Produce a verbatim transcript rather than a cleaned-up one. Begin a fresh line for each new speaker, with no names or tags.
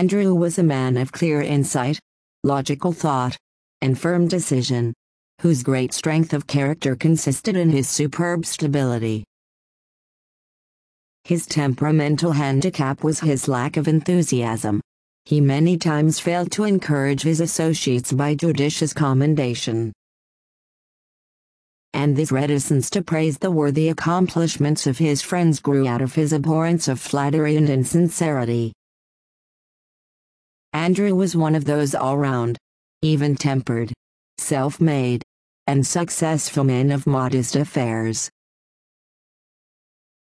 Andrew was a man of clear insight, logical thought, and firm decision, whose great strength of character consisted in his superb stability. His temperamental handicap was his lack of enthusiasm. He many times failed to encourage his associates by judicious commendation, and this reticence to praise the worthy accomplishments of his friends grew out of his abhorrence of flattery and insincerity. Andrew was one of those all-round, even-tempered, self-made, and successful men of modest affairs.